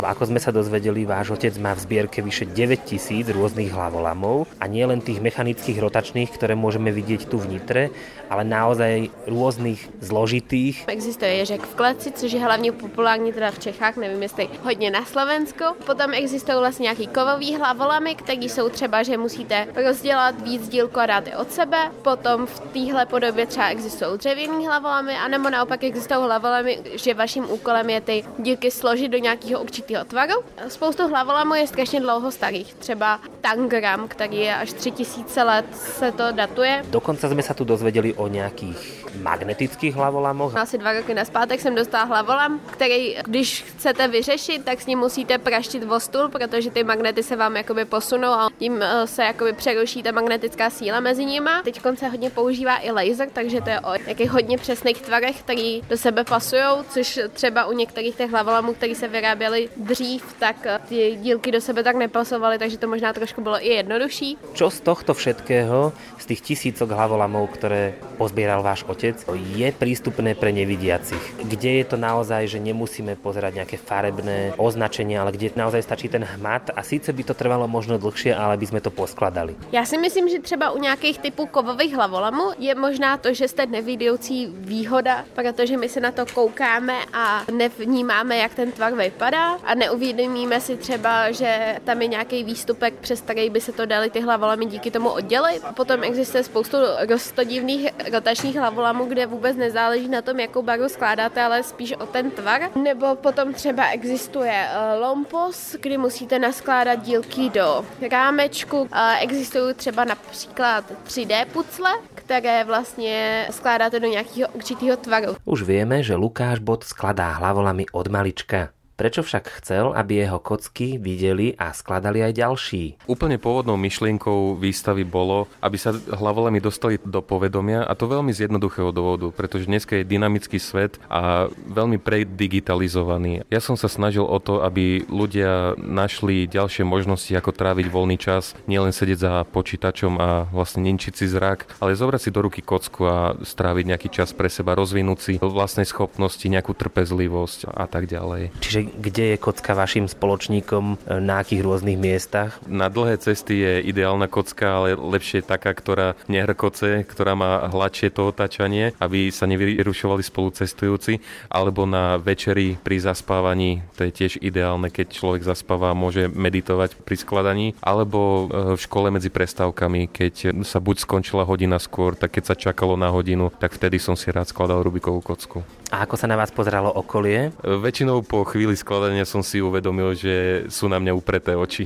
Ako sme sa dozvedeli, váš otec má v zbierke vyše 9 000 rôznych hlavolamov a nie len tých mechanických rotačných, ktoré môžeme vidieť tu v Nitre, ale naozaj rôznych zložitých. Existuje ježek v kleci, což je hlavně populární teda v Čechách, nevím jestli hodně na Slovensku. Potom existují vlastně nějaký kovový hlavolamy, které jsou třeba, že musíte rozdělat víc dílku a dát je od sebe. Potom v téhle podobě třeba existují dřevěný hlavolamy, anebo naopak existují hlavolamy, že vaším úkolem je ty dílky složit do nějakého určitého tvaru. Spoustu hlavolamů je strašně dlouho starých, třeba tangram, který je až 3000 let se to datuje. Dokonca sme sa tu dozvedeli o nejakých magnetických hlavolamoch. Asi 2 roky nazpátek jsem dostala hlavolam, který, když chcete vyřešit, tak s ním musíte praštit o stůl, protože ty magnety se vám jakoby posunou a tím se jakoby přeruší ta magnetická síla mezi nimi. Teď se hodně používá i laser, takže to je o jakých hodně přesných tvarech, který do sebe pasujou, což třeba u některých těch hlavolamů, které se vyráběly dřív, tak ty dílky do sebe tak nepasovaly, takže to možná trošku bylo i jednodušší. Čo z tohto všetkého, z tých tisícok hlavolamov, ktoré pozbieral váš otec, je prístupné pre nevidiacich? Kde je to naozaj, že nemusíme pozerať nejaké farebné označenia, ale kde naozaj stačí ten hmat a síce by to trvalo možno dlhšie, ale by sme to poskladali? Já si myslím, že třeba u nějakých typů kovových hlavolamů je možná to, že jste nevidoucí výhoda, protože my se na to koukáme a nevnímáme, jak ten tvar vypadá a neuvědomíme si třeba, že tam je nějaký výstupek, přes který by se to dali ty hlavolamy díky tomu oddělit. Potom existuje spoustu roztodivných rotačních hlavolamů, kde vůbec nezáleží na tom, jakou barvu skládáte, ale spíš o ten tvar. Nebo potom třeba existuje lompos, kdy musíte naskládat dílky do rámečku. Existují třeba například 3D pucle, které vlastně skládáte do nějakého určitého tvaru. Už vieme, že Lukáš Bod skladá hlavolamy od malička. Prečo však chcel, aby jeho kocky videli a skladali aj ďalší? Úplne pôvodnou myšlienkou výstavy bolo, aby sa hlavolamy dostali do povedomia, a to veľmi z jednoduchého dôvodu, pretože dneska je dynamický svet a veľmi predigitalizovaný. Ja som sa snažil o to, aby ľudia našli ďalšie možnosti, ako tráviť voľný čas, nielen sedieť za počítačom a vlastne ničiť si zrak, ale zobrať si do ruky kocku a stráviť nejaký čas pre seba, rozvinúť si vlastnej schopnosti, nejakú trpezlivosť a tak ďalej. Čiže kde je kocka vašim spoločníkom, na akých rôznych miestach? Na dlhé cesty je ideálna kocka, ale lepšie je taká, ktorá nehrkoce, ktorá má hladšie to otáčanie, aby sa nevyrušovali spolu cestujúci, alebo na večeri pri zaspávaní, to je tiež ideálne, keď človek zaspáva, môže meditovať pri skladaní, alebo v škole medzi prestávkami, keď sa buď skončila hodina skôr, tak keď sa čakalo na hodinu, tak vtedy som si rád skladal Rubikovú kocku. A ako sa na vás pozeralo okolie? Väčšinou po chvíli skladania som si uvedomil, že sú na mňa upreté oči.